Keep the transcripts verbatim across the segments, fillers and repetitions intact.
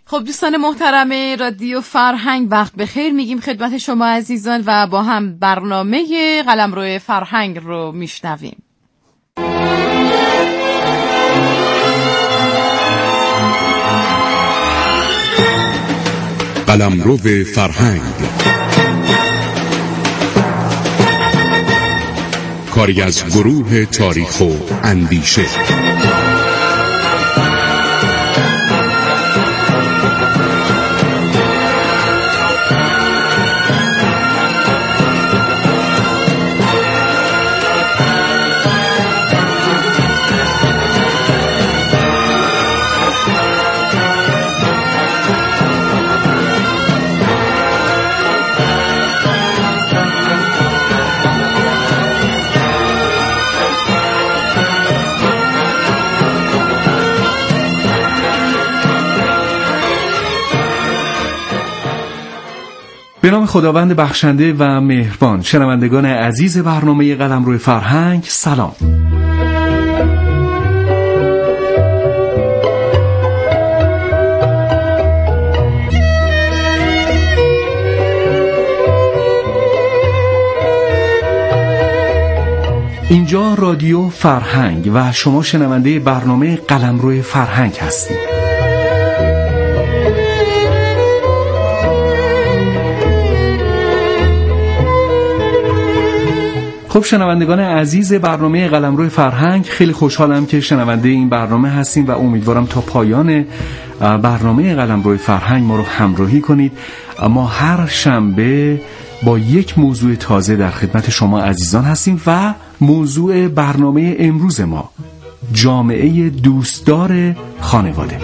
خب دوستان محترم رادیو فرهنگ، وقت بخیر میگیم خدمت شما عزیزان و با هم برنامه قلمرو فرهنگ رو میشنویم. قلمرو فرهنگ، کاری از گروه تاریخ و اندیشه. به نام خداوند بخشنده و مهربان. شنوندگان عزیز برنامه قلمرو فرهنگ، سلام. اینجا رادیو فرهنگ و شما شنونده برنامه قلمرو فرهنگ هستید. خب شنوندگان عزیز برنامه قلمرو فرهنگ، خیلی خوشحالم که شنونده این برنامه هستیم و امیدوارم تا پایان برنامه قلمرو فرهنگ ما رو همراهی کنید. ما هر شنبه با یک موضوع تازه در خدمت شما عزیزان هستیم و موضوع برنامه امروز ما جامعه دوستدار خانواده.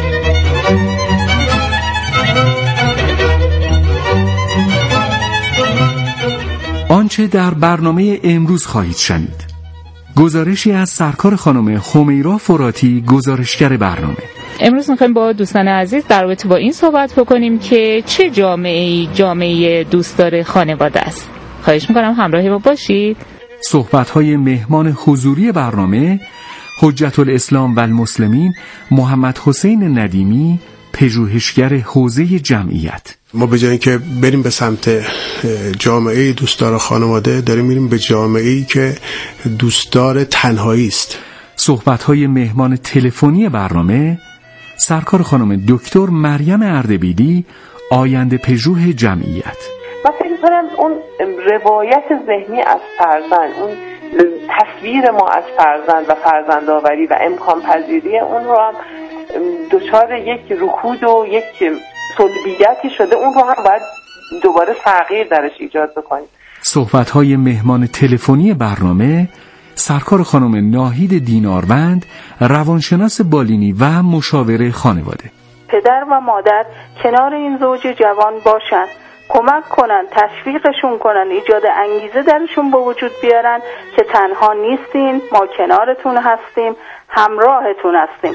آنچه در برنامه امروز خواهید شنید گزارشی از سرکار خانم همیرا فراتی، گزارشگر برنامه. امروز میخوایم با دوستان عزیز در رابطه با این صحبت بکنیم که چه جامعه‌ای جامعه دوستدار خانواده است. خواهش میکنم همراهی ما باشید. صحبت‌های مهمان حضوری برنامه حجت الاسلام و المسلمین محمد حسین ندیمی، پژوهشگر حوزه جمعیت. ما به جای اینکه بریم به سمت جامعه دوستدار خانواده، داریم میریم به جامعه‌ای که دوستدار تنهایی است. صحبت‌های مهمان تلفنی برنامه سرکار خانم دکتر مریم اردبیلی، آینده پژوه جمعیت. من فکر می‌کنم اون روایت ذهنی از فرزند، اون تصویر ما از فرزند و فرزندآوری و امکان پذیری اون رو هم دچار یک رکود و یک سلبیتی شده، اون رو هم باید دوباره تغییر درش ایجاد بکنیم. صحبت‌های مهمان تلفنی برنامه سرکار خانم ناهید دیناروند، روانشناس بالینی و مشاور خانواده. پدر و مادر کنار این زوج جوان باشن، کمک کنن، تشویقشون کنن، ایجاد انگیزه درشون به وجود بیارن که تنها نیستین، ما کنارتون هستیم، همراهتون هستیم.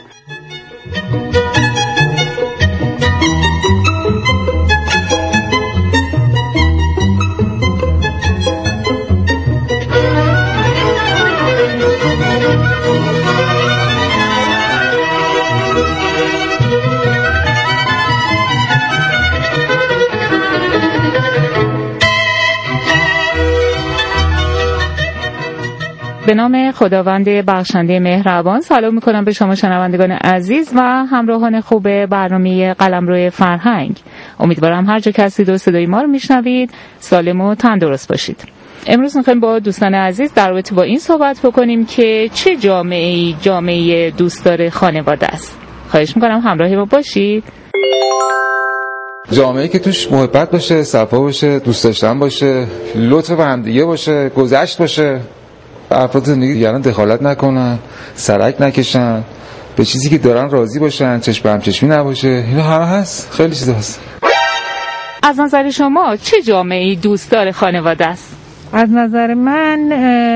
به نام خداوند بخشنده مهربان، سلام میکنم به شما شنوندگان عزیز و همراهان خوب برنامه قلمرو فرهنگ. امیدوارم هر جا که هستید و صدای ما رو میشنوید سالم و تندرست باشید. امروز میخوایم با دوستان عزیز در رابطه با این صحبت بکنیم که چه جامعه‌ای جامعه دوستدار خانواده است. خواهش میکنم همراهی ما باشید. جامعه‌ای که توش محبت باشه، صفا باشه، دوست داشتن باشه، لطف به همدیگه باشه، گذشت باشه، افراد زندگی دیگران دخالت نکنن، سرک نکشن، به چیزی که دارن راضی باشن، چشم به هم چشمی نباشه. اینا همه هست، خیلی چیزا هست. از نظر شما چه جامعه‌ای دوستدار خانواده است؟ از نظر من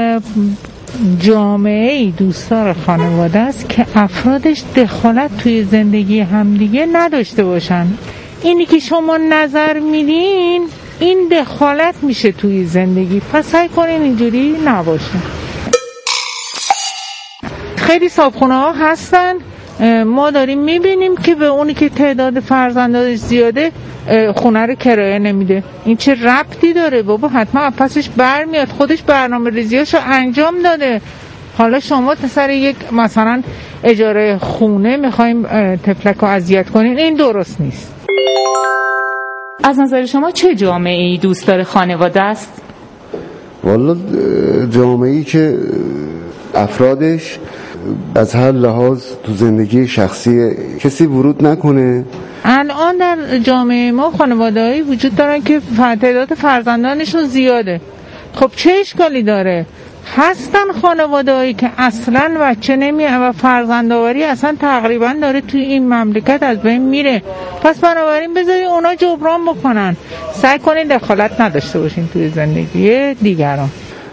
جامعه‌ای دوستدار خانواده است که افرادش دخالت توی زندگی همدیگه نداشته باشن. اینی که شما نظر میدین این دخالت میشه توی زندگی، پس سعی کنین اینجوری نباشه. خیلی صاحبخونه ها هستن ما داریم میبینیم که به اونی که تعداد فرزندانش زیاده خونه رو کرایه نمیده. این چه ربطی داره بابا؟ حتما پسش برمیاد، خودش برنامه ریزیاشو انجام داده. حالا شما سر یک مثلا اجاره خونه میخوایم تفلک رو اذیت کنین، این درست نیست. از نظر شما چه جامعه‌ای دوستدار خانواده است؟ والا جامعه‌ای که افرادش از هر لحاظ تو زندگی شخصی کسی ورود نکنه. الان در جامعه ما خانواده‌ای وجود دارن که تعداد فرزندانشون زیاده. خب چه اشکالی داره؟ هستن خانواده‌ای که اصلاً بچه نمیه و فرزندآوری اصلا تقریباً داره توی این مملکت از بین میره. پس بنابراین بذاری اونا جبران بکنن. سعی کنین دخالت نداشته باشین توی زندگی دیگران.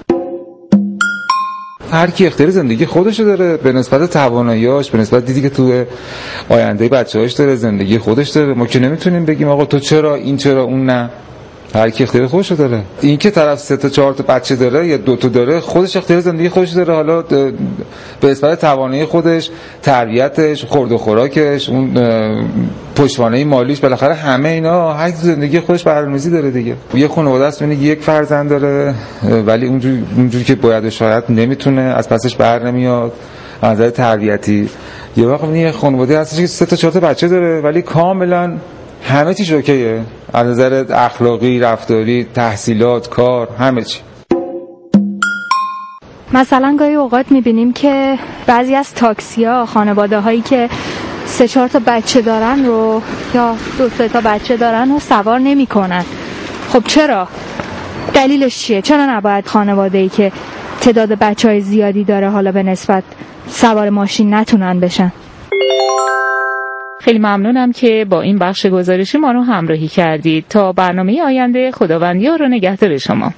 هر کی اختیار زندگی خودشو داره به نسبت تواناییاش، به نسبت دیدی که تو آینده بچه‌هاش داره، زندگی خودش داره. ما که نمیتونیم بگیم آقا تو چرا این چرا اون نه. هر کی اختیار خودشو داره. این که طرف سه تا چهار تا بچه داره یا دو تا داره، خودش اختیار زندگی خودش داره. حالا به نسبت توانایی خودش، تربیتش، خورد و خوراکش، اون پشتوانه مالیش، بالاخره همه اینا هر کی زندگی خودش برنامه‌ریزی داره دیگه. یه خانواده است میگه یک فرزند داره ولی اونجوری اونجوری که باید و شاید نمیتونه، از پسش بر نمیاد از نظر تربیتی. یه وقت یه خانواده هستش که سه تا چهار تا بچه داره ولی کاملا همه چیز اوکیه از نظر اخلاقی، رفتاری، تحصیلات، کار، همه چی. مثلا گاهی اوقات میبینیم که بعضی از تاکسی‌ها خانواده هایی که سه چهار تا بچه دارن رو یا دو سه تا بچه دارن رو سوار نمی کنن. خب چرا؟ دلیلش چیه؟ چرا نباید خانواده‌ای که تعداد بچهای زیادی داره حالا به نسبت سوار ماشین نتونن بشن؟ خیلی ممنونم که با این بخش گزارشی ما رو همراهی کردید. تا برنامه آینده، خداوند یار و نگهدار شما.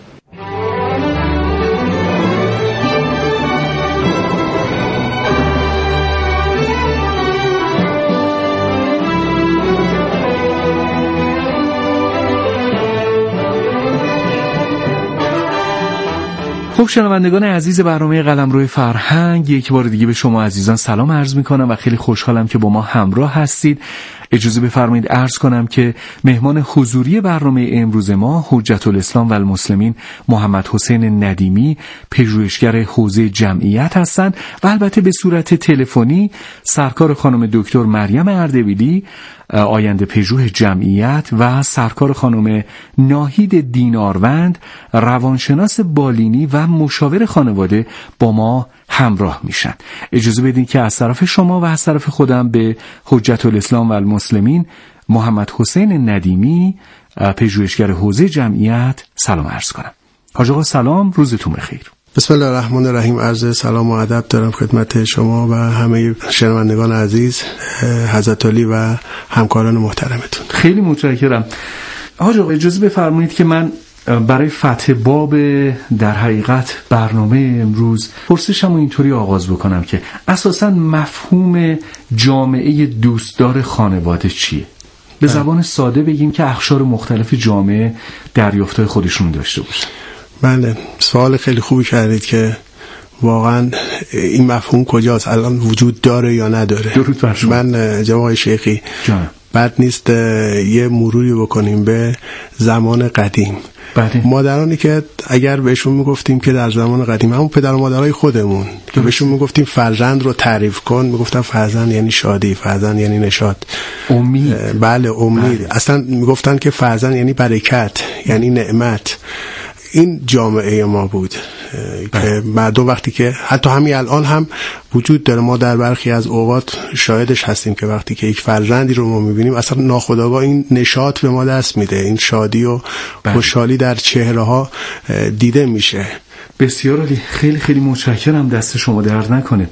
خب شنوندگان عزیز برنامه قلمرو فرهنگ، یک بار دیگه به شما عزیزان سلام عرض میکنم و خیلی خوشحالم که با ما همراه هستید. اجازه بفرمایید عرض کنم که مهمان حضوری برنامه امروز ما حجت الاسلام و المسلمین محمد حسین ندیمی، پژوهشگر حوزه جمعیت هستند و البته به صورت تلفنی سرکار خانم دکتر مریم اردبیلی، آینده پژوه جمعیت، و سرکار خانم ناهید دیناروند، روانشناس بالینی و مشاور خانواده با ما همراه میشن. اجازه بدین که از طرف شما و از طرف خودم به حجت الاسلام و المسلمین محمد حسین ندیمی، پژوهشگر حوزه جمعیت، سلام عرض کنم. حاج آقا سلام، روزتون بخیر. بسم الله الرحمن الرحیم. عرض سلام و ادب دارم خدمت شما و همه شنوندگان عزیز، حضرت علی و همکاران محترمتون. خیلی متشکرم. حاج آقا اجازه بفرمایید که من برای فتح باب در حقیقت برنامه امروز پرسشم رو اینطوری آغاز بکنم که اساساً مفهوم جامعه دوستدار خانواده چیه؟ به زبان ساده بگیم که اقشار مختلف جامعه دریافت‌های خودشون داشته باشن. بله، سوال خیلی خوبی کردید که واقعا این مفهوم کجاست، الان وجود داره یا نداره. درود بر شما. من جناب آقای شیخی جانم. بد نیست یه مروری بکنیم به زمان قدیم. بله. مادرانی که اگر بهشون میگفتیم که در زمان قدیم، همون پدر و مادرای خودمون که بهشون میگفتیم فرزند رو تعریف کن، میگفتن فرزند یعنی شادی، فرزند یعنی نشاط، امید. بله امید. بله. اصلا میگفتن که فرزند یعنی برکت، یعنی نعمت. این جامعه ما بود که مردم وقتی که حتی همین الان هم وجود داره، ما در برخی از اوقات شاهدش هستیم که وقتی که یک فرزندی رو ما میبینیم اصلا ناخودآگاه این نشاط به ما دست میده، این شادی و خوشحالی در چهره ها دیده میشه. بسیار عالی، خیلی خیلی متشکرم، دست شما درد نکنه.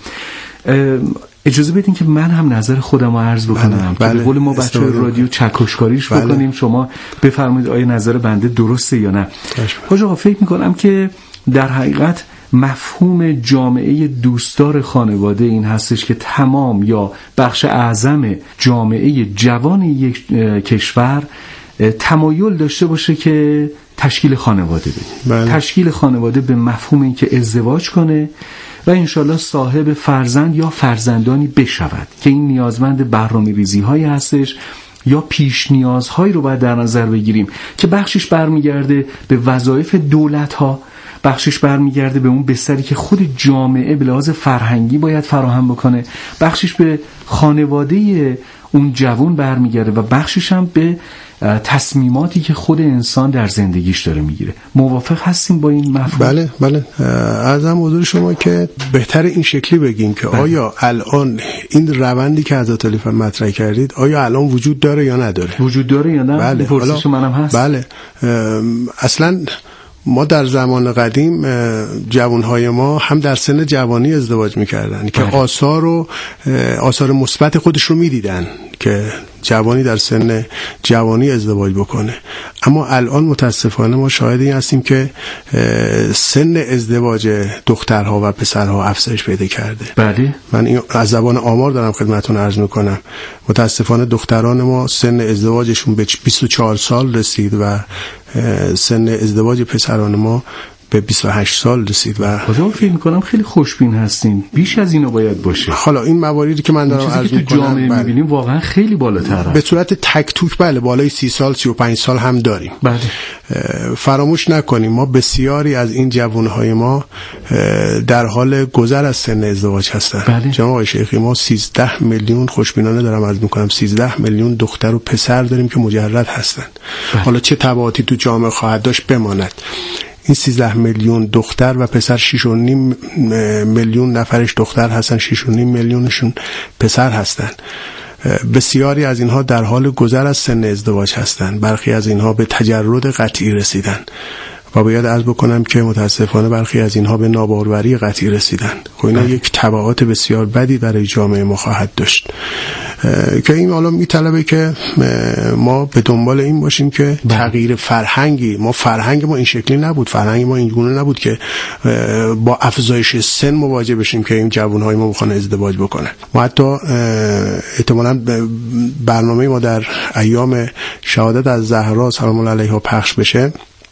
اجازه بدین که من هم نظر خودم رو عرض بکنم که به قول ما بچه رادیو چکشکاریش بله. بکنیم. شما بفرمایید آیا نظر بنده درسته یا نه. حاج آقا فکر میکنم که در حقیقت مفهوم جامعه دوستدار خانواده این هستش که تمام یا بخش اعظم جامعه جوان یک کشور تمایل داشته باشه که تشکیل خانواده بده. بله. تشکیل خانواده به مفهوم این که ازدواج کنه و انشالله صاحب فرزند یا فرزندانی بشود که این نیازمند برنامه ریزی هایی هستش یا پیش نیازهایی رو باید در نظر بگیریم که بخشش برمیگرده به وظایف دولت ها، بخشش برمیگرده به اون بستری که خود جامعه به لحاظ فرهنگی باید فراهم بکنه، بخشش به خانواده اون جوان برمیگرده و بخشش هم به تصمیماتی که خود انسان در زندگیش داره میگیره. موافق هستیم با این مفهوم؟ بله بله. عرضم حضور شما که بهتر این شکلی بگیم که بله. آیا الان این روندی که حضرت علی مطرح کردید آیا الان وجود داره یا نداره؟ وجود داره یا نه؟ بله. پرسش منم هست. بله. اصلا ما در زمان قدیم جوانهای ما هم در سن جوانی ازدواج میکردن که آثار و آثار مثبت خودش رو میدیدن که جوانی در سن جوانی ازدواج بکنه. اما الان متاسفانه ما شاهد این هستیم که سن ازدواج دخترها و پسرها افزایش پیدا کرده. بله. من این از زبان آمار دارم خدمتتون عرض میکنم. متاسفانه دختران ما سن ازدواجشون به بیست و چهار سال رسید و سن ازدواج پسران ما به بیست و هشت سال رسید و خودم فکر می‌کنم خیلی خوشبین هستین. بیش از اینو باید باشه. حالا این مواردی که من دارم عرض می‌کنم تو جامعه بله. می‌بینیم واقعا خیلی بالاتره. به صورت تک توک بله بالای سی سال سی و پنج سال هم داریم. بله. فراموش نکنیم ما بسیاری از این جوانهای ما در حال گذر از سن ازدواج هستن. بله. جناب آقای شیخی ما سیزده میلیون خوشبینانه دارم عرض می‌کنم سیزده میلیون دختر و پسر داریم که مجرد هستن. بله. حالا چه تبعاتی تو جامعه خواهد داشت بماند. این سیزده میلیون دختر و پسر شش و نیم میلیون نفرش دختر هستن، شش و نیم میلیونشون پسر هستن. بسیاری از اینها در حال گذر از سن ازدواج هستن، برخی از اینها به تجرد قطعی رسیدن و باید عرض بکنم که متاسفانه برخی از اینها به ناباروری قطعی رسیدن. خب اینا یک تبعات بسیار بدی برای جامعه ما خواهد داشت که این حالا میطلبه که ما به دنبال این باشیم که تغییر فرهنگی، ما فرهنگ ما این شکلی نبود، فرهنگ ما این گونه نبود که با افزایش سن مواجه بشیم که این جوانهای ما بخوان ازدواج بکنن. ما حتی احتمالاً برنامه ما در ایام شهادت از زهرا سلام الله علیها پخش بشه،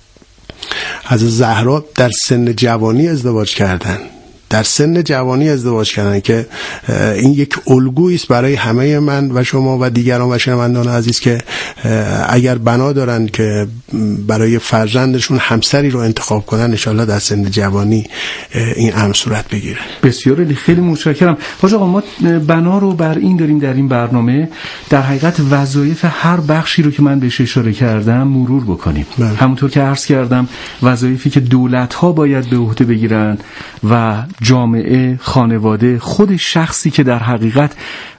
از زهرا در سن جوانی ازدواج کردن، در سن جوانی ازدواج کردن که این یک الگویی است برای همه من و شما و دیگران و شنوندگان عزیز که اگر بنا دارن که برای فرزندشون همسری رو انتخاب کنن انشالله در سن جوانی این امر صورت بگیره. بسیار خیلی متشکرم. حاج آقا ما بنا رو بر این داریم در این برنامه در حقیقت وظایف هر بخشی رو که من بهش اشاره کردم مرور بکنیم. بله. همونطور که عرض کردم وظایفی که دولت‌ها باید به عهده بگیرن و جامعه، خانواده، خود شخصی که در حقیقت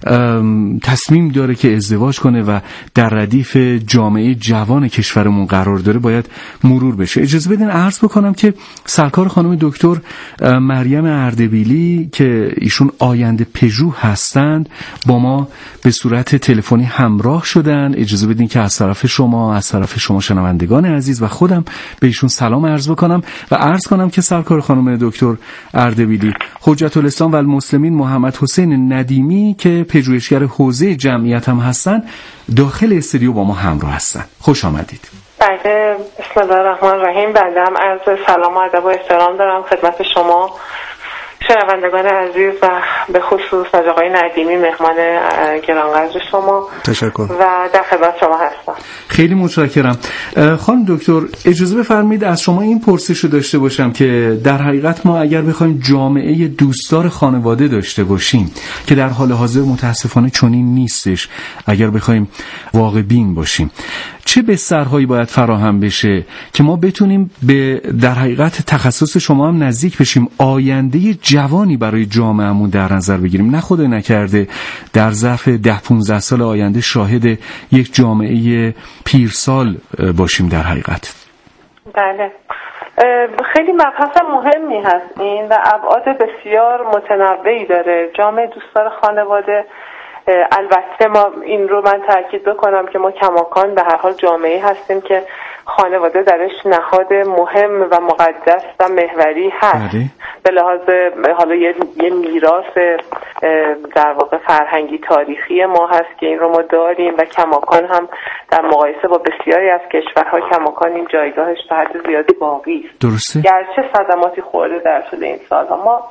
تصمیم داره که ازدواج کنه و در ردیف جامعه جوان کشورمون قرار داره باید مرور بشه. اجازه بدین عرض بکنم که سرکار خانم دکتر مریم اردبیلی که ایشون آینده پژو هستند با ما به صورت تلفنی همراه شدن. اجازه بدین که از طرف شما از طرف شما شنوندگان عزیز و خودم به ایشون سلام عرض بکنم و عرض کنم که سرکار خانم دکتر اردبیلی حجت الاسلام و المسلمین محمد حسین ندیمی که پژوهشگر حوزه جمعیت هم هستن داخل استودیو با ما همراه هستن. خوش آمدید. بله، بسم الله الرحمن الرحیم. بنده هم عرض سلام و ادب و احترام دارم خدمت شما شنوندگان عزیز و به خصوص از آقای ندیمی مهمان گرانقدر شما. تشکر. و در خدمت شما هستم. خیلی متشکرم. خانم دکتر اجازه بفرمایید از شما این پرسش رو داشته باشم که در حقیقت ما اگر بخوایم جامعه دوستدار خانواده داشته باشیم که در حال حاضر متاسفانه چنین نیستش، اگر بخوایم واقع بین باشیم چه بسترهایی باید فراهم بشه که ما بتونیم به در حقیقت تخصص شما هم نزدیک بشیم، آینده جوانی برای جامعهمون در نظر بگیریم، نه خدای نکرده در ظرف ده پونزده سال آینده شاهد یک جامعه پیرسال باشیم در حقیقت. بله، خیلی مبحث مهمی هست این و ابعاد بسیار متنوعی داره. جامعه دوستدار خانواده، البته ما این رو من تاکید بکنم که ما کماکان به هر حال جامعه هستیم که خانواده درش نهاد مهم و مقدس و محوری هست. به لحاظ حالا یه, یه میراث در واقع فرهنگی تاریخی ما هست که این رو ما داریم و کماکان هم در مقایسه با بسیاری از کشورها کماکان این جایگاهش تا حد زیادی باقی است. درسته. گرچه صدماتی خورده در طول این سالها. ما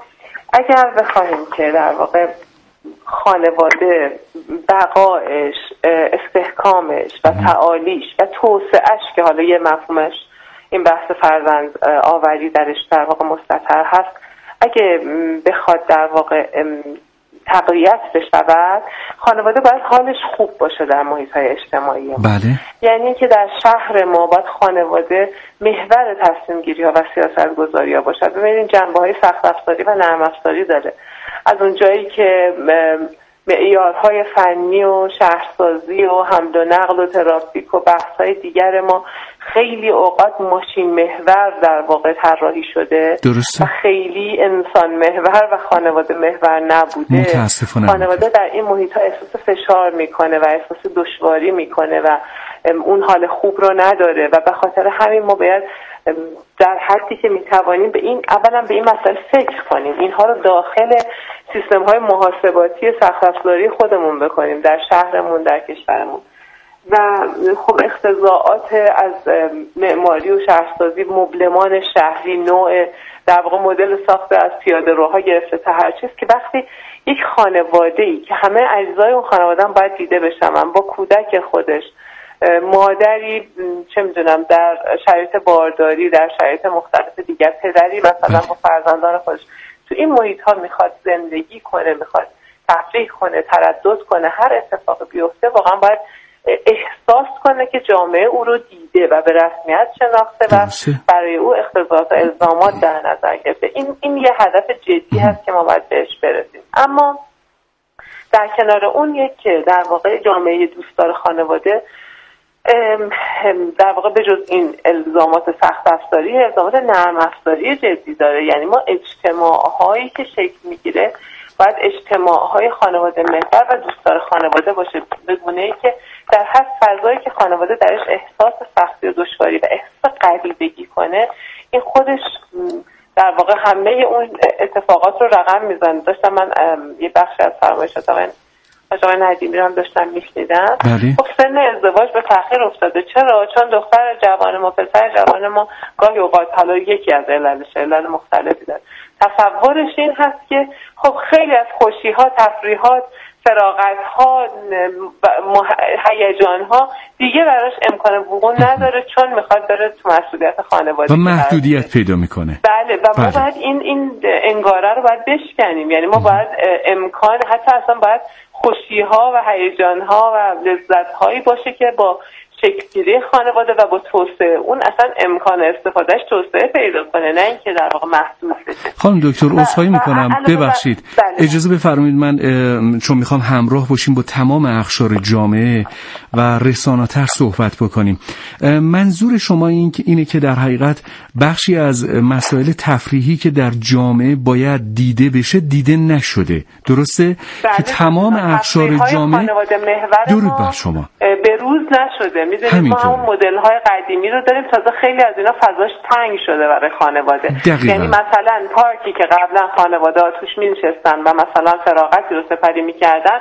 اگر بخوایم که در واقع خانواده بقایش، استحکامش و تعالیش و توسعهش که حالا یه مفهومش این بحث فرزند آوری درش در واقع مستتر هست، اگه بخواد در واقع تقویت بشود، خانواده باید حالش خوب باشه در محیط‌های اجتماعی ما. بله. یعنی که در شهر ما باید خانواده محور تصمیم‌گیری‌ها و سیاست‌گذاری‌ها باشد. ببینید جنبه‌های سخت افزاری و نرم افزاری داره. از اون جایی که معیارهای فنی و شهرسازی و حمل و نقل و ترافیک و بحث‌های دیگر ما خیلی اوقات ماشین محور در واقع طراحی شده. درسته. و خیلی انسان محور و خانواده محور نبوده. متاسفانه خانواده در این محیط‌ها احساس فشار میکنه و احساس دشواری میکنه و اون حال خوب رو نداره و به خاطر همین ما باید در حدی که میتوانیم به این اولا به این مسائل فکر کنیم، اینها رو داخل سیستم‌های محاسباتی سخت افزاری خودمون بکنیم در شهرمون، در کشورمون. و خب اختزاعات از معماری و شهرسازی، مبلمان شهری، نوع در واقع مدل ساخته از پیاده روها گرفته تا هر چیز که وقتی یک خانواده‌ای که همه اجزای اون خانواده هم باید دیده بشن، با کودک خودش، مادری چه میدونم در شرایط بارداری، در شرایط مختلف دیگر، پدری مثلا با فرزندان خودش تو این محیط ها میخواد زندگی کنه، میخواد تفریح کنه، تردد کنه، هر اتفاق بیفته واقعا باید احساس کنه که جامعه او رو دیده و به رسمیت شناخته و برای او اختزاعات و الزامات در نظر گرفته. این این یه هدف جدی هست که ما باید بهش برسیم. اما در کنار اون یک که در واقع جامعه دوستدار خانواده در واقع به جز این الزامات سخت افزاری، الزامات نرم افزاری جدی داره. یعنی ما اجتماع‌هایی که شکل میگیره باید اجتماع‌های خانواده محور و دوستدار خانواده باشه، به گونه‌ای که در هر فضایی که خانواده درش احساس سختی و دشواری و احساس غریبگی کنه، این خودش در واقع همه اون اتفاقات رو رقم میزنه. داشتم من یه بخشی از فرمایشات آقای آقای ندیمی رو هم داشتم میشنیدم. خب سن ازدواج به تأخیر افتاده. چرا؟ چون دختر جوان ما، پسر جوان ما گاهی اوقات، حالا یکی از عللش، علل مختلفی داره، تصورش این هست که خب خیلی از خوشی‌ها، تفریحات، فراغت‌ها، هیجان‌ها دیگه براش امکان وقوع نداره چون میخواد بره تو مسئولیت خانواده و محدودیت پیدا میکنه. بله و ما باید این این انگاره رو باید بشکنیم. یعنی ما باید امکان، حتی اصلا باید خوشی‌ها و هیجان‌ها و لذت‌هایی باشه که با شکل‌گیری خانواده و با توسعه اون اصلا امکان استفادهش توسعه پیدا کنه، نه اینکه در واقع محدود بشه. خانم دکتر عذرخواهی میکنم، ببخشید اجازه بفرمایید من چون میخوام همراه باشیم با تمام اقشار جامعه و رسانه‌تر صحبت بکنیم. منظور شما این اینه که در حقیقت بخشی از مسائل تفریحی که در جامعه باید دیده بشه دیده نشده، درسته؟ که تمام اقشار جامعه درود بر شما به روز نشده. می‌دونید ما همون مدل‌های قدیمی رو داریم، تازه خیلی از اینا فضاش تنگ شده برای خانواده. دقیقا. یعنی مثلا پارکی که قبلا خانواده‌ها توش می‌نشستن و مثلا فراغتی رو سپری می‌کردن،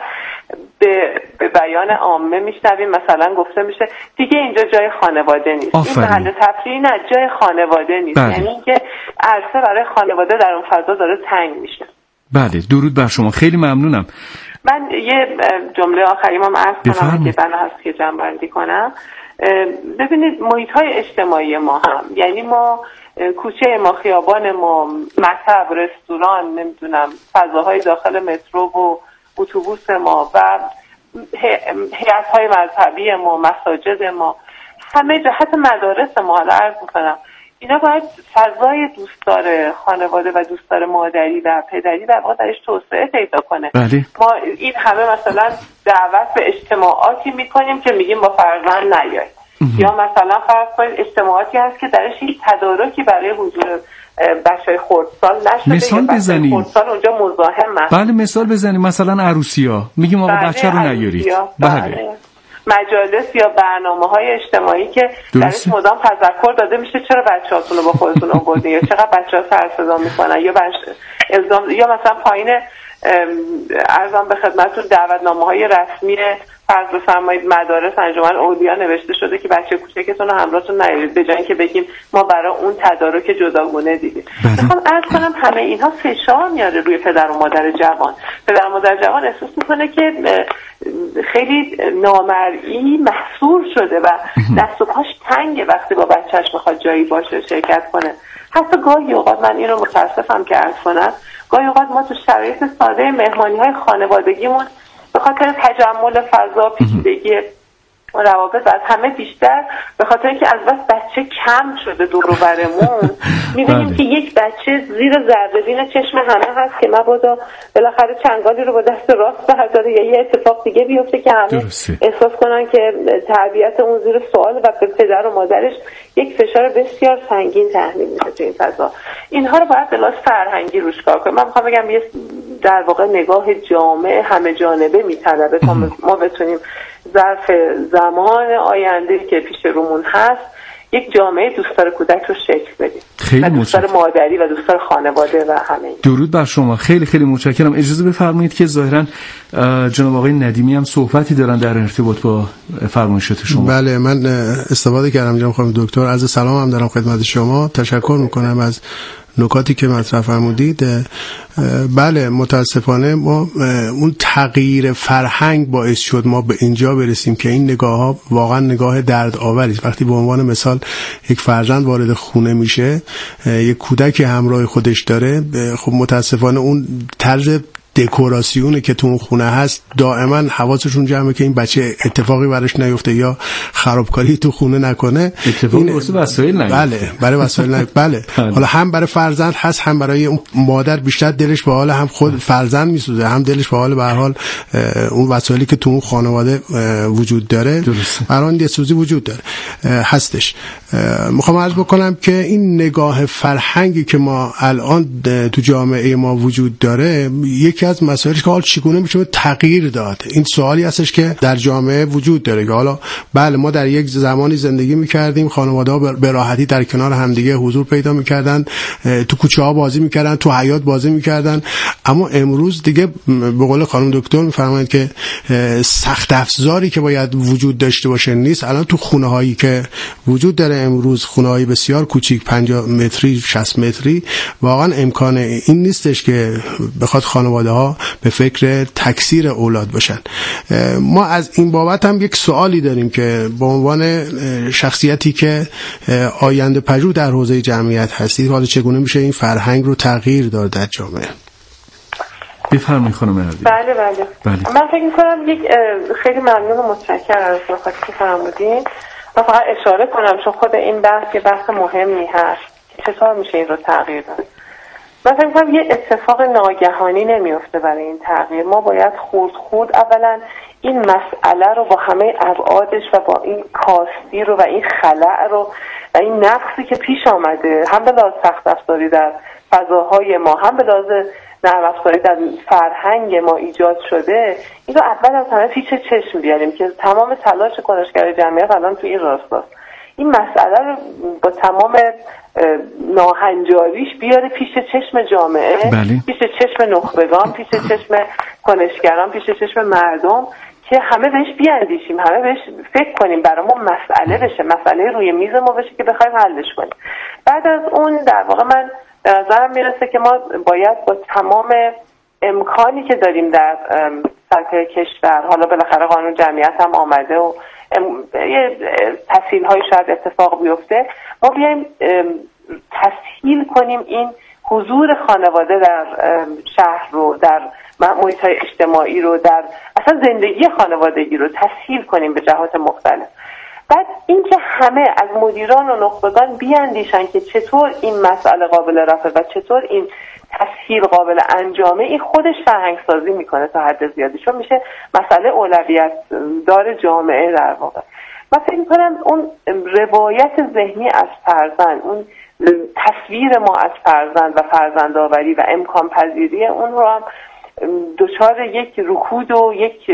به به بیان عامه میشنویم مثلا گفته میشه دیگه اینجا جای خانواده نیست. آفرین. این محل تفریحی نه، جای خانواده نیست. بله. یعنی اینکه عرصه برای خانواده در اون فضا داره تنگ میشه. بله، درود بر شما، خیلی ممنونم. من یه جمله آخری ما عرض کنم که بنا هست که جمع‌بندی کنم. ببینید محیط‌های اجتماعی ما هم، یعنی ما کوچه ما، خیابان ما، مطب، رستوران، نمیدونم فضاهای داخل مترو و اتوبوس ما و هیئت‌های مذهبی ما، مساجد ما، همه جا، حتی مدارس ما، حالا عرض می‌کنم اینا باید فضای دوستدار خانواده و دوستدار مادری و پدری در واقع درش توسعه پیدا کنه. بله. ما این همه مثلا دعوت به اجتماعاتی میکنیم که میگیم با فرزند نیاید، یا مثلا فرض کنید اجتماعاتی هست که درش هیچ تدارکی برای حضور بچهای خردسال نشده. مثال بزنیم. خردسال اونجا مزاحم هست. بله، مثال بزنیم، مثلا عروسیا میگیم آقا بله، بچه رو نیارید. بله. بله. مجالس یا برنامه‌های اجتماعی که درش مدام تذکر داده میشه چرا بچه‌هاتون رو با خودتون آوردین، یا چقدر بچه‌ها سر صدا میکنن، یا بچ... الزام، یا مثلا پایین ارزم به خدمتتون دعوتنامه‌های رسمی فرض بفرمایید مدارس انجمن اولیا نوشته شده که بچه کوچکتون رو همراهتون نیارید، به جای اینکه بگیم ما برای اون تدارک جداگونه دیدیم. میخوام عرض کنم همه اینها فشار میاره روی پدر و مادر جوان. پدر و مادر جوان احساس میکنه که خیلی نامرئی محصور شده و دست و پاش تنگه وقتی با بچهش میخواد جایی باشه شرکت کنه. حتی گاهی اوقات من این رو متاسفم که عرض کنم، گاهی اوقات ما تو شرایط ساده مهمانی های خانوادگیمون به خاطر تجمل فضا، پیچیدگی روابط از همه بیشتر به خاطر اینکه از بس بچه کم شده دور و برمون می‌بینیم که یک بچه زیر ذره‌بین چشم همه هست که مبادا بالاخره چنگالی رو با دست راست برداره یا یه اتفاق دیگه بیفته که همه درسته. احساس کنن که تربیت اون زیر سوال و به پدر و مادرش یک فشار بسیار سنگین تحمیل میشه تو این فضا. اینها رو باید به لحاظ فرهنگی روش کار کنیم. من می‌خوام بگم یه در واقع نگاه جامع همه جانبه می‌طلبه تا ما بتونیم ظرف زمان آینده که پیش رومون هست یک جامعه دوستدار کودک رو شکل بدیم. خیلی دوستدار مادری و دوستدار خانواده و همه این. درود بر شما. خیلی خیلی متشکرم. اجازه بفرمایید که ظاهراً جناب آقای ندیمی هم صحبتی دارن در ارتباط با فرمایشات شما. بله، من استفاده کردم جناب خانم دکتر. عرض سلام هم دارم خدمت شما. تشکر میکنم از نکاتی که مطرح فرمودید. بله، متاسفانه ما اون تغییر فرهنگ باعث شد ما به اینجا برسیم که این نگاه ها واقعا نگاه درد آوری است. وقتی به عنوان مثال یک فرزند وارد خونه میشه، یک کودک همراه خودش داره، خب متاسفانه اون طرز دکوراسیونه که تو اون خونه هست دائما حواسشون جمعه که این بچه اتفاقی براش نیفته یا خرابکاری تو خونه نکنه. اتفاقی واسه وسایل نیفته. بله، برای وسایل نیفته. بله. حالا هم برای فرزند هست، هم برای اون مادر بیشتر دلش به حال هم خود فرزند میسوزه، هم دلش به حال به هر حال اون وسایلی که تو اون خانواده وجود داره. برای یه سوزی وجود داره هستش. میخوام عرض بکنم که این نگاه فرهنگی که ما الان تو جامعه ما وجود داره یکی از مسائلی که حال چگونه میشه تغییر داد. این سوالی هستش که در جامعه وجود داره که حالا بله ما در یک زمانی زندگی میکردیم، خانواده‌ها به راحتی در کنار همدیگه حضور پیدا میکردن، تو کوچه ها بازی میکردن، تو حیاط بازی میکردن، اما امروز دیگه به قول خانم دکتر میفرمایند که سخت افزاری که باید وجود داشته باشه نیست. الان تو خونه هایی که وجود داره امروز، خونه های بسیار کوچیک پنجاه متری شصت متری، واقعا امکان این نیستش که بخواد خانواده ها به فکر تکثیر اولاد باشن. ما از این بابت هم یک سوالی داریم که به عنوان شخصیتی که آینده پژوه در حوزه جمعیت هستید، حالا چگونه میشه این فرهنگ رو تغییر داد در جامعه؟ بفرمایید خانم ندیمی. بله بله. بله. من فکر می‌کنم یک خیلی ممنون و متشکرم از نکاتی که فرمودین. من فقط اشاره کنم چون خود این بحث یه بحث مهمی هست، چطور میشه این رو تغییر داد. من فکر می‌کنم یه اتفاق ناگهانی نمیفته برای این تغییر. ما باید خورد خورد اولا این مسئله رو با همه ابعادش و با این کاستی رو و این خلأ رو و این نقصی که پیش آمده، هم به لحاظ سخت افزاری در فضاهای ما، هم به لحاظ نرم افزاری در فرهنگ ما ایجاد شده، این رو اول از همه پیش چشم بیاریم که تمام تلاش کنشگر جمعیت الان تو این راستاست. این مسئله رو با تمام ناهنجاریش بیاره پیش چشم جامعه، بله. پیش چشم نخبگان، پیش چشم کنشگران، پیش چشم مردم، که همه بهش بیاندیشیم، همه بهش فکر کنیم، برای ما مسئله بشه، مسئله روی میز ما بشه که بخوایم حلش کنیم. بعد از اون در واقع من به نظرم میرسه که ما باید با تمام امکانی که داریم در سطح کشور، حالا بالاخره قانون جمعیت هم آمده و یه تسهیل های شاید اتفاق بیفته، ما بیایم تسهیل کنیم این حضور خانواده در شهر رو، در محیط های اجتماعی رو، در اصلا زندگی خانوادگی رو تسهیل کنیم به جهات مختلف. بعد اینکه همه از مدیران و نخبگان بیاندیشن که چطور این مسئله قابل رفع و چطور این تسهیل قابل انجامه، این خودش فرهنگ سازی میکنه تا حد زیادی، چون میشه مسئله اولویت دار جامعه در واقع. من فکر میکنم اون روایت ذهنی از فرزند، اون تصویر ما از فرزند و فرزندآوری و امکان پذیری اون رو هم دچار یک رکود و یک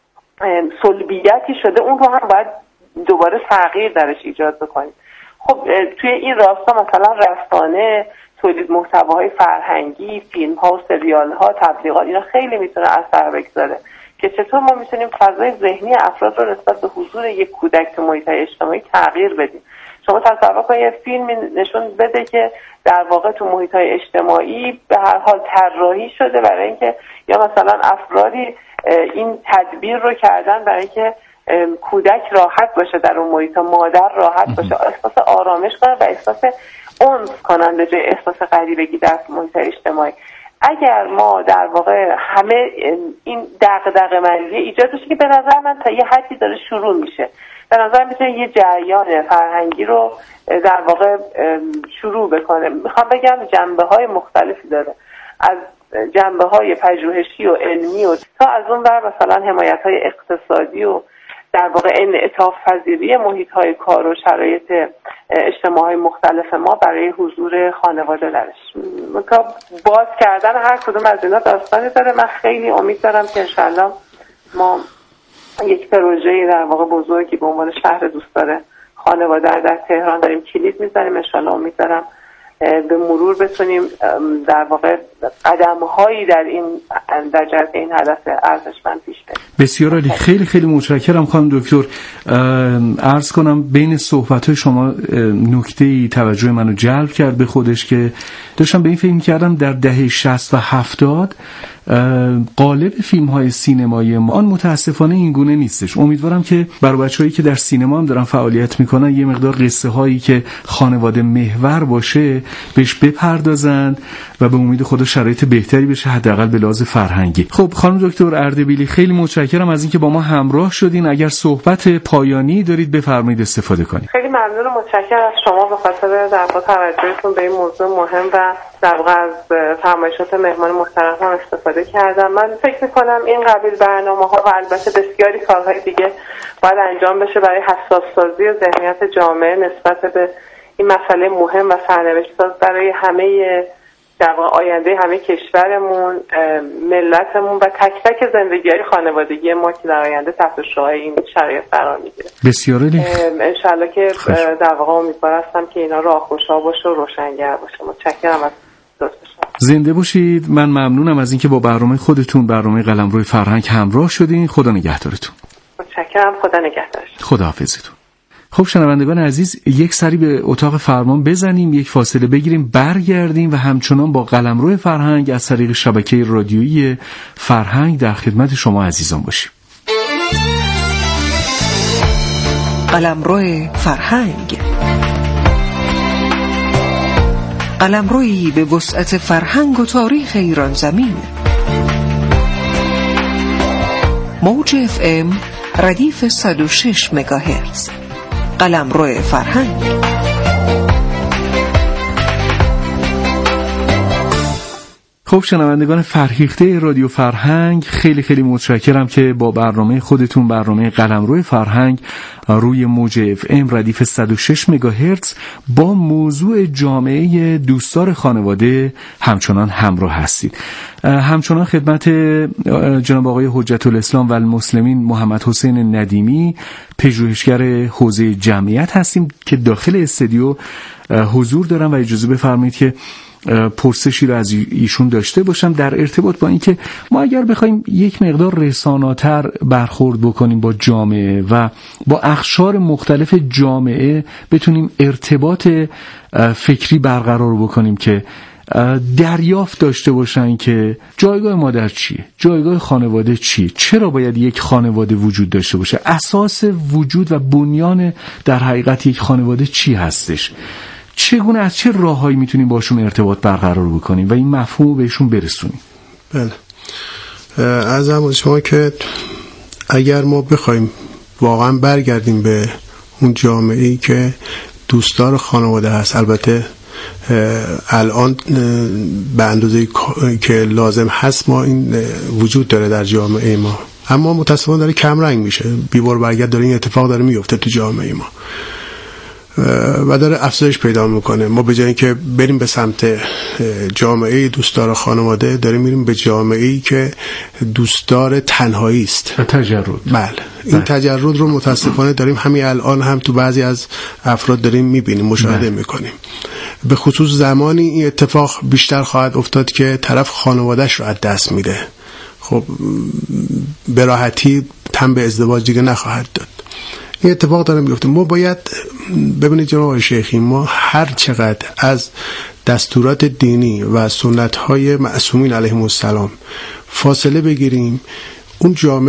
سلبیتی شده، اون رو هم باید دوباره تغییر درش ایجاد بکنیم. خب توی این راستا مثلا رسانه، تولید محتواهای فرهنگی، فیلم ها و سریال ها، تبلیغات، اینا خیلی میتونه اثر بگذاره که چطور ما میتونیم فضای ذهنی افراد رو نسبت به حضور یک کودک تو محیط‌های اجتماعی تغییر بدیم. شما تصور کنید یه فیلمی نشون بده که در واقع تو محیط‌های اجتماعی به هر حال طراحی شده برای اینکه یا مثلا افرادی این تدبیر رو کردن برای اینکه کودک راحت باشه در اون محیط، مادر راحت باشه، احساس آرامش کنه و احساس انس کنن به جای احساس غریبگی در محیط اجتماعی. اگر ما در واقع همه این دغدغه‌مندی ایجاد بشه که به نظر من تا یه حدی داره شروع میشه، به نظر میتونه یه جریان فرهنگی رو در واقع شروع بکنه. میخوام بگم جنبه‌های مختلفی داره، از جنبه‌های پژوهشی و علمی و تا از اون ور مثلا حمایت‌های اقتصادی و در واقع انعطاف پذیری محیط‌های کار و شرایط اجتماعی مختلف ما برای حضور خانواده درش. مثلا باز کردن هر کدوم از اینا داستانی داره. من خیلی امید دارم که انشالله ما یک پروژه در واقع بزرگی به عنوان شهر دوستدار خانواده در تهران داریم کلید می‌زنیم. انشالله امید دارم به مرور بتونیم در واقع قدم‌هایی در این در جهت این هدف ارزشمند پیش بریم. بسیار عالی، خیلی خیلی متشکرم خانم دکتر. عرض کنم بین صحبت‌های شما نکته‌ای توجه منو جلب کرد به خودش که داشتم به این فکر می‌کردم در دهه شصت و هفتاد قالب فیلم‌های سینمایی ما آن متاسفانه این گونه نیستش. امیدوارم که برای بچه‌هایی که در سینما هم دارن فعالیت میکنن یه مقدار قصه هایی که خانواده محور باشه بهش بپردازند و به امید خدا شرایط بهتری بشه، حداقل به لحاظ فرهنگی. خب خانم دکتر اردبیلی خیلی متشکرم از اینکه با ما همراه شدین. اگر صحبت پایانی دارید بفرمایید استفاده کنید. خیلی ممنون و متشکرم از شما به خاطر در واقع توجهتون به این موضوع مهم و در واقع از فرمایشات مهمان محترم هم استفاده کردم. من فکر می‌کنم این قبیل برنامه‌ها و البته بسیاری کارهای دیگه باید انجام بشه برای حساس سازی و ذهنیت جامعه نسبت به این مسئله مهم و سرنوشت ساز برای همه در واقع آینده همه کشورمون، ملتمون و تک تک زندگی‌های خانوادگی ما که در آینده تحت شعاع این شرایط قرار می‌گیره. بسیار عالی. ان شاءالله که در واقع امیدوار هستم که اینا راهگشا باشه و روشنگر باشه. متشکرم از زنده باشید. من ممنونم از اینکه با برنامه خودتون برنامه قلمرو فرهنگ همراه شدین. خدا نگهدارتون. متشکرم. خدا نگهدارتون. خداحافظتون. خب شنوندگان عزیز، یک سری به اتاق فرمان بزنیم، یک فاصله بگیریم، برگردیم و همچنان با قلمرو فرهنگ از طریق شبکه رادیویی فرهنگ در خدمت شما عزیزان باشیم. قلمرو فرهنگ، قلمرویی به وسعت فرهنگ و تاریخ ایران زمین. موج اف ام ردیف صد و شش مگاهرتز. قلمرو فرهنگ. خب شنوندگان فرهیخته رادیو فرهنگ، خیلی خیلی متشکرم که با برنامه خودتون برنامه قلمرو فرهنگ روی موج اف ام ردیف صد و شش مگاهرتز با موضوع جامعه دوستدار خانواده همچنان همراه هستید. همچنان خدمت جناب آقای حجت الاسلام و المسلمین محمد حسین ندیمی، پژوهشگر حوزه جمعیت هستیم که داخل استودیو حضور دارم و اجازه بفرمایید که پرسشی رو از ایشون داشته باشم در ارتباط با اینکه ما اگر بخوایم یک مقدار رساناتر برخورد بکنیم با جامعه و با اقشار مختلف جامعه بتونیم ارتباط فکری برقرار بکنیم که دریافت داشته باشن که جایگاه مادر چیه، جایگاه خانواده چیه، چرا باید یک خانواده وجود داشته باشه، اساس وجود و بنیان در حقیقت یک خانواده چی هستش، چگونه از چه راههایی میتونیم باشون ارتباط برقرار بکنیم و این مفهوم رو بهشون برسونیم. بله، از همون شما که اگر ما بخوایم واقعا برگردیم به اون جامعه‌ای که دوستدار خانواده هست، البته الان به اندازه که لازم هست ما این وجود داره در جامعه ما، اما متاسفانه داره کم رنگ میشه، بی‌بار برگرد داره این اتفاق داره میفته تو جامعه ما و داره افزایش پیدا میکنه. ما به جای اینکه بریم به سمت جامعه دوستدار خانواده داریم میریم به جامعه‌ای که دوستدار تنهایی است، تجرد. بله، این تجرد رو متاسفانه داریم همین الان هم تو بعضی از افراد داریم میبینیم، مشاهده میکنیم. به خصوص زمانی این اتفاق بیشتر خواهد افتاد که طرف خانواده‌اش رو از دست میده، خب به راحتی تن به ازدواج دیگه نخواهد داد. این اتفاق داره میفته. ما باید ببینید جناب آقای شیخی، ما هر چقدر از دستورات دینی و سنت های معصومین علیهم السلام فاصله بگیریم، اون جامعه